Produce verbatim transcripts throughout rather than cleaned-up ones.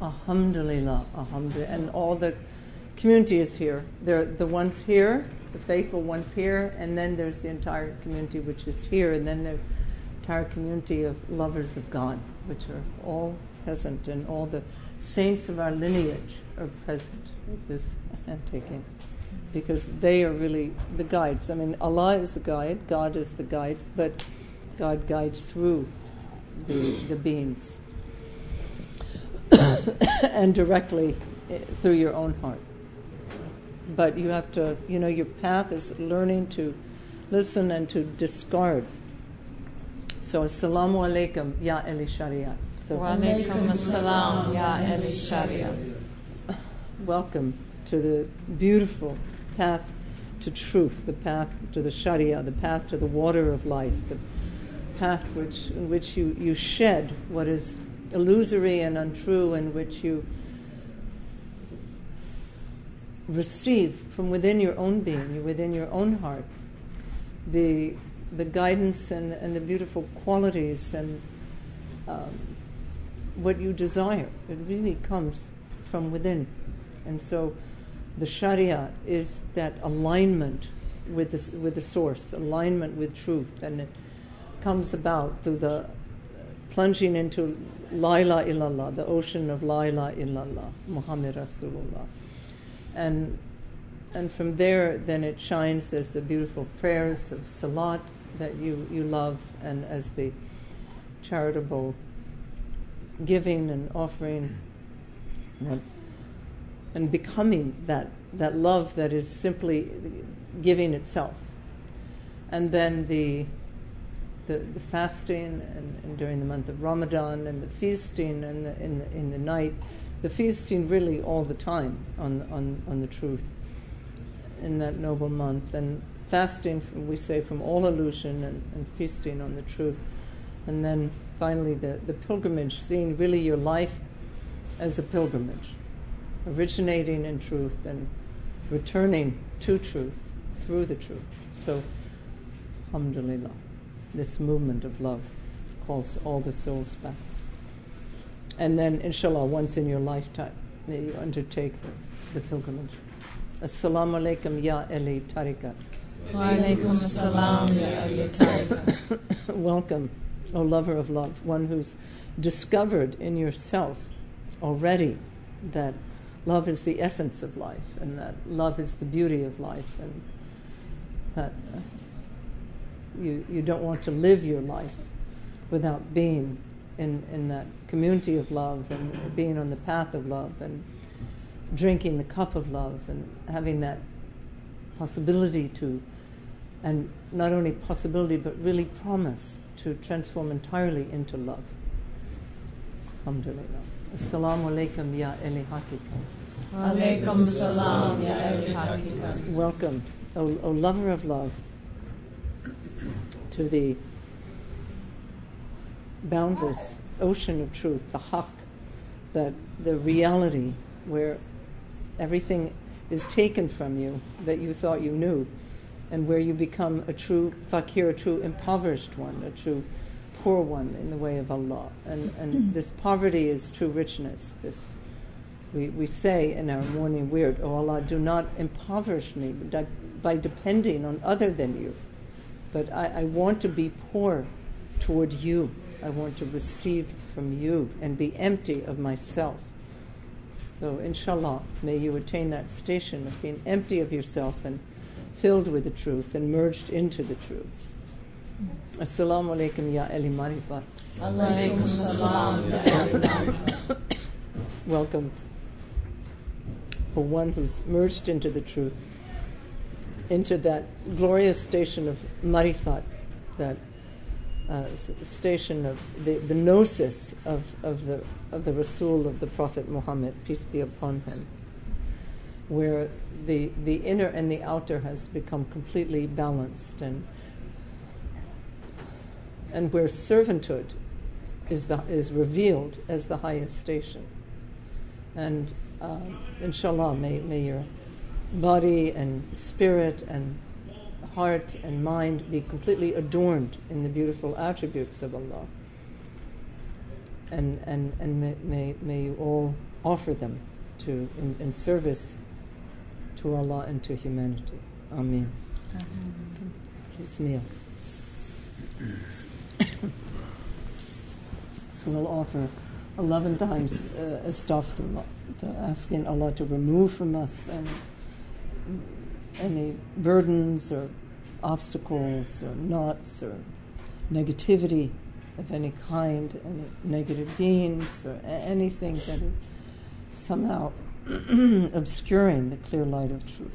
Alhamdulillah, alhamdulillah. And all the community is here. There are the ones here, the faithful ones here, and then there's the entire community which is here, and then the entire community of lovers of God, which are all present, and all the saints of our lineage are present at this handtaking, because they are really the guides. I mean, Allah is the guide, God is the guide, but God guides through the the beings and directly through your own heart. But you have to, you know, your path is learning to listen and to discard. So, Assalamu alaikum, ya Eli Shariat. So, Wa alaikum assalam, ya Eli Shariat. Welcome to the beautiful path to truth, the path to the Sharia, the path to the water of life, the path which in which you, you shed what is illusory and untrue, in which you receive from within your own being, within your own heart, the the guidance and, and the beautiful qualities and um, what you desire. It really comes from within. And so the Sharia is that alignment with the, with the source, alignment with truth, and it comes about through the plunging into La ilaha illallah, the ocean of La ilaha illallah, Muhammad Rasulullah. And and from there, then it shines as the beautiful prayers of salat that you, you love, and as the charitable giving and offering, and, and becoming that, that love that is simply giving itself. And then the the, the fasting and, and during the month of Ramadan, and the feasting and the, in the, in the night, the feasting really all the time on on on the truth in that noble month, and fasting from, we say, from all illusion, and, and feasting on the truth. And then finally the, the pilgrimage, seeing really your life as a pilgrimage, originating in truth and returning to truth through the truth. So, alhamdulillah, this movement of love calls all the souls back. And then, inshallah, once in your lifetime, may you undertake the, the pilgrimage. Assalamu alaikum, ya Eli Tariqat. Wa alaikum assalam, ya Eli Tariqat. Welcome, O lover of love, one who's discovered in yourself already that love is the essence of life, and that love is the beauty of life, and that uh, you you don't want to live your life without being in, in that community of love, and being on the path of love, and drinking the cup of love, and having that possibility to, and not only possibility, but really promise to transform entirely into love. Alhamdulillah. Assalamu alaikum, ya Eli Hakika. Wa alaikum assalam, ya Eli Hakika. Welcome, O, o lover of love, to the boundless ocean of truth, the haq, that the reality where everything is taken from you that you thought you knew, and where you become a true fakir, a true impoverished one, a true poor one in the way of Allah. And, and this poverty is true richness. This we, we say in our morning wird, "Oh Allah, do not impoverish me by depending on other than you. But I, I want to be poor toward you. I want to receive from you and be empty of myself." So, inshallah, may you attain that station of being empty of yourself and filled with the truth and merged into the truth. Assalamu alaikum, ya Eli Marifat. Alaikum assalam, ya Eli Marifat. Welcome, O one who's merged into the truth, into that glorious station of Marifat, that uh, s- station of the, the gnosis of, of the of the Rasul of the Prophet Muhammad, peace be upon him, where the the inner and the outer has become completely balanced, and and where servanthood is the is revealed as the highest station. And uh, inshallah, may may your body and spirit and heart and mind be completely adorned in the beautiful attributes of Allah. and and and may may, may you all offer them to in, in service to Allah and to humanity. Amen. Amen. Please kneel. So we'll offer eleven times uh, astaghfirullah, to asking Allah to remove from us any, any burdens or obstacles or knots or negativity of any kind, any negative beings or a- anything that is somehow obscuring the clear light of truth.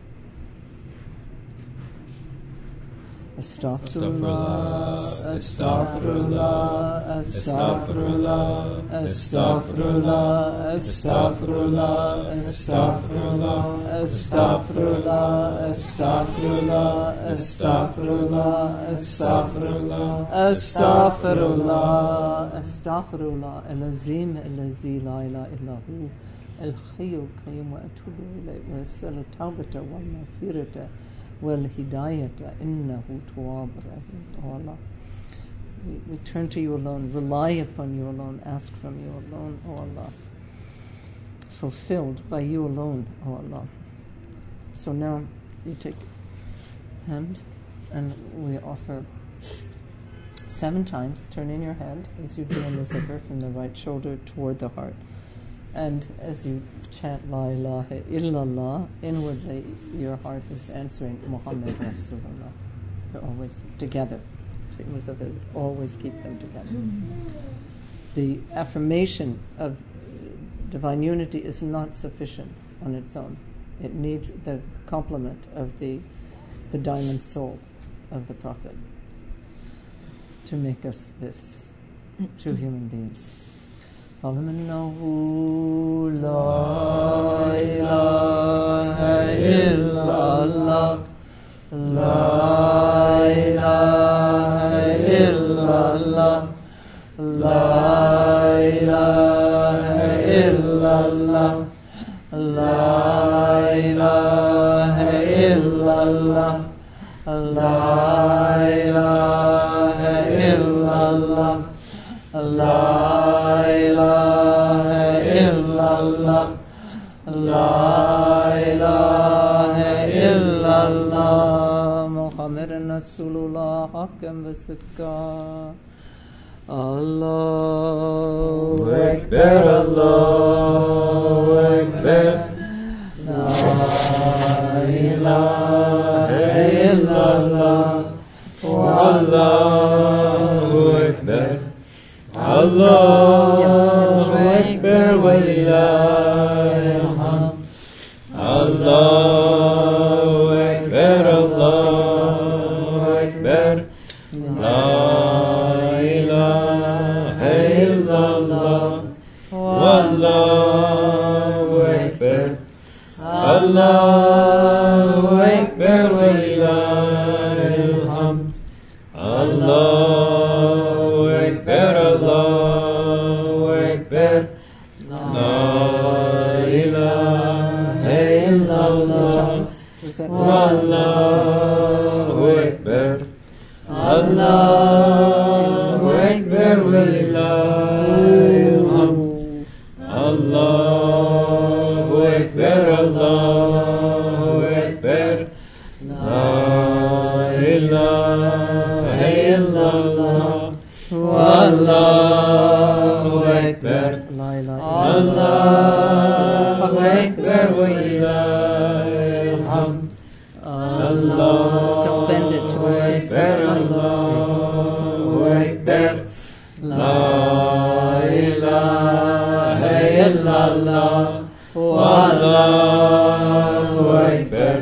Astaghfirullah, astaghfirullah, astaghfirullah, astaghfirullah, astaghfirullah, astaghfirullah, astaghfirullah, astaghfirullah, astaghfirullah, astaghfirullah, astaghfirullah, astaghfirullah, al-azim al-lazi la ilaha illa hu, al-hayyu al-qayyum wa atubu ilayhi wa as'alu tawbata wal maghfirata wal-hidayata innahu tawwab rahim. Oh Allah, we, we turn to you alone, rely upon you alone, ask from you alone, oh Allah, fulfilled by you alone, oh Allah. So now you take hand and we offer seven times, turn in your hand as you do in the zikr from the right shoulder toward the heart. And as you chant La ilaha illallah, inwardly your heart is answering Muhammad Rasulullah. They're always together. Always keep them together. The affirmation of divine unity is not sufficient on its own. It needs the complement of the the diamond soul of the Prophet to make us this true human beings. فَاعْلَمْ أَنَّهُ لَا إِلَهَ إِلَّا اللَّهُ لَا إِلَهَ إِلَّا اللَّهُ لَا إِلَهَ إِلَّا اللَّهُ لَا إِلَهَ إِلَّا اللَّهُ لَا إِلَهَ إِلَّا اللَّهُ لَا إله إلا الله لا إله إلا الله محمد رسول الله حقا وصدقا الله أكبر الله أكبر لا إله إلا الله والله أكبر Allahu Akbar wa lillahi alhamd. Allahu Akbar, Allahu Akbar. La ilaha illallah. Wallahu Akbar. Allahu Akbar wa lillahi alhamd. Allahu Akbar, Allahu Akbar. La ilaha illallah. Wallahu Akbar. Allahu Akbar wa lillahi alhamd. Allahu Akbar, Allahu Akbar. La ilaha illallah. Wallahu Akbar. Allahu Akbar wa lillahi alhamd. Allahu Akbar, Allahu Akbar. La ilaha illallah. Wallahu Akbar.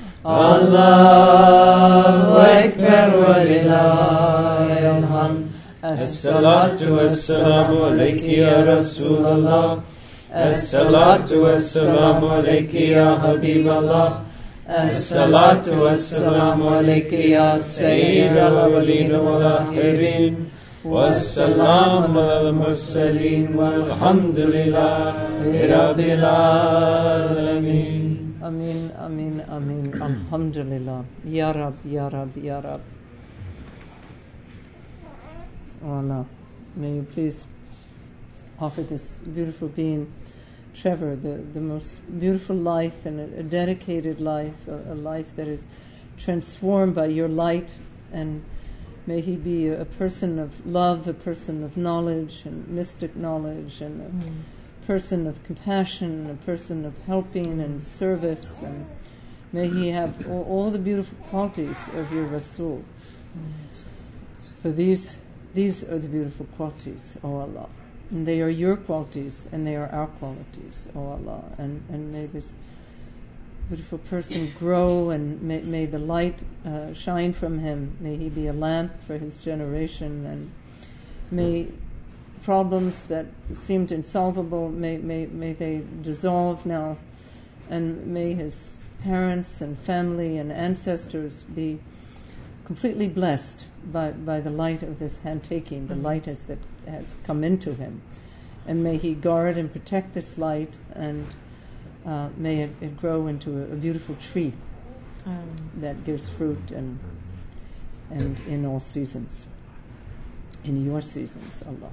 Allahu Akbar wa lillahi alhamd. As-salatu was-salamu alayki ya Rasulallah. As-salatu was-salamu alayki ya Habiballah. As-salatu was-salamu alayki ya Sayyid al-awwalin wal-akhirin. Was-salamu al-mursaleen walhamdulillahi rabbil alamin. Amin, amin, amin. Alhamdulillah. Ya Rab, Ya Rab, Ya Rab. Oh Allah, may you please offer this beautiful being, Trevor, the, the most beautiful life and a, a dedicated life, a, a life that is transformed by your light, and may he be a, a person of love, a person of knowledge and mystic knowledge, and a mm. person of compassion, a person of helping and service, and may he have all, all the beautiful qualities of your Rasul. So these these are the beautiful qualities, O Allah. And they are your qualities, and they are our qualities, O Allah. And, and may this beautiful person grow, and may, may the light uh, shine from him. May he be a lamp for his generation, and may problems that seemed insolvable, may, may, may they dissolve now, and may his parents and family and ancestors be completely blessed by, by the light of this hand-taking, the mm-hmm. light has, that has come into him. And may he guard and protect this light, and uh, may it, it grow into a, a beautiful tree um. that gives fruit and and in all seasons, in your seasons, Allah.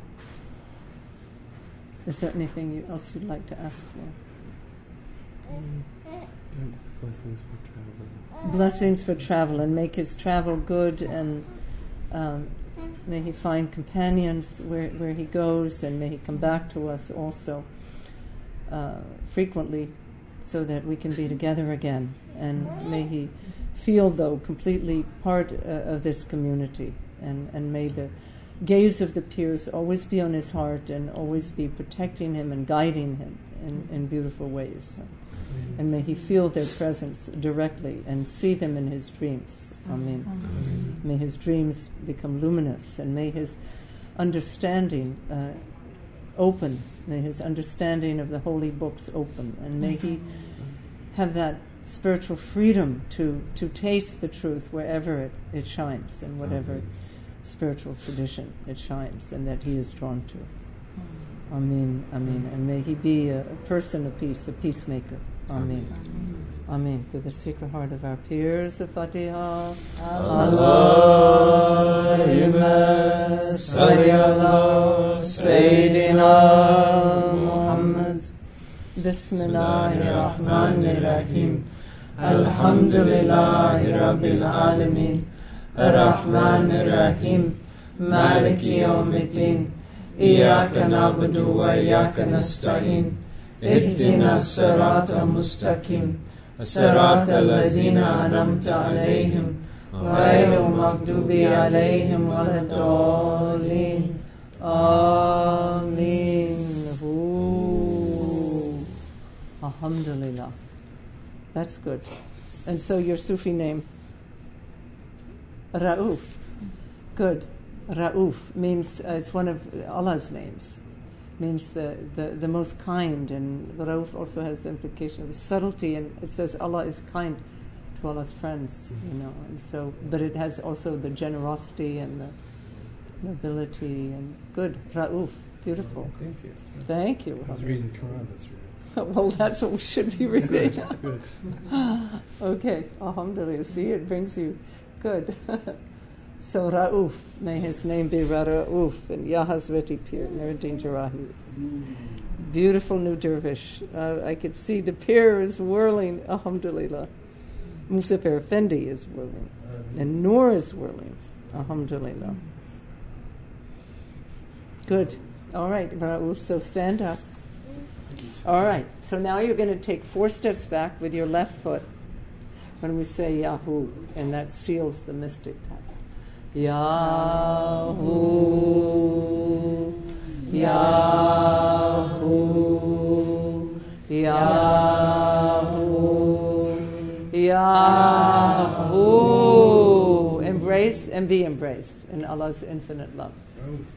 Is there anything you, else you'd like to ask for? Mm. Blessings for travel. Blessings for travel, and make his travel good, and um, may he find companions where, where he goes, and may he come back to us also uh, frequently, so that we can be together again. And may he feel, though, completely part uh, of this community, and, and may the gaze of the peers always be on his heart, and always be protecting him and guiding him in, in beautiful ways. And may he feel their presence directly and see them in his dreams. Amen. Amen. May his dreams become luminous, and may his understanding uh, open. May his understanding of the holy books open, and may he have that spiritual freedom to, to taste the truth wherever it, it shines, and whatever Amen. Spiritual tradition it shines, and that he is drawn to. Amen. Amen. And may he be a, a person of peace, a peacemaker. Amen. Amen. To the Sacred Heart of our peers, the Fatiha. Allahumma salli ala Sayyidina Muhammad. Bismillahir Rahmanir Rahim. Alhamdulillahi Rabbil Alameen. Ar-Rahmanir Rahim. Maliki Yawmiddin. Iyyaka na'budu wa iyyaka nasta'in. اهدنا الصراط المستقيم صراط الذين أنعمت عليهم غير المغضوب عليهم ولا الضالين. Amen. Alhamdulillah. That's good. And so your Sufi name? Ra'uf. Good. Ra'uf means, uh, it's one of Allah's names. Means the, the, the most kind, and Rauf also has the implication of subtlety, and it says Allah is kind to Allah's friends, you know, and so, but it has also the generosity and the nobility, and good, Rauf, beautiful. Oh, thank you. Thank you. I was reading the Quran, that's right. Well, that's what we should be reading. Good. Okay, alhamdulillah, see, it brings you, good. So Ra'uf, may his name be Ra'uf, and Ya Hazrati Pir Nuruddin Jarahi. Beautiful new dervish. Uh, I could see the Pir is whirling, alhamdulillah. Musafir Effendi is whirling, and Noor is whirling, alhamdulillah. Good. All right, Ra'uf, so stand up. All right, so now you're going to take four steps back with your left foot when we say Yahu, and that seals the mystic path. Yahu, Yahu, Yahu, Yahu. Embrace and be embraced in Allah's infinite love.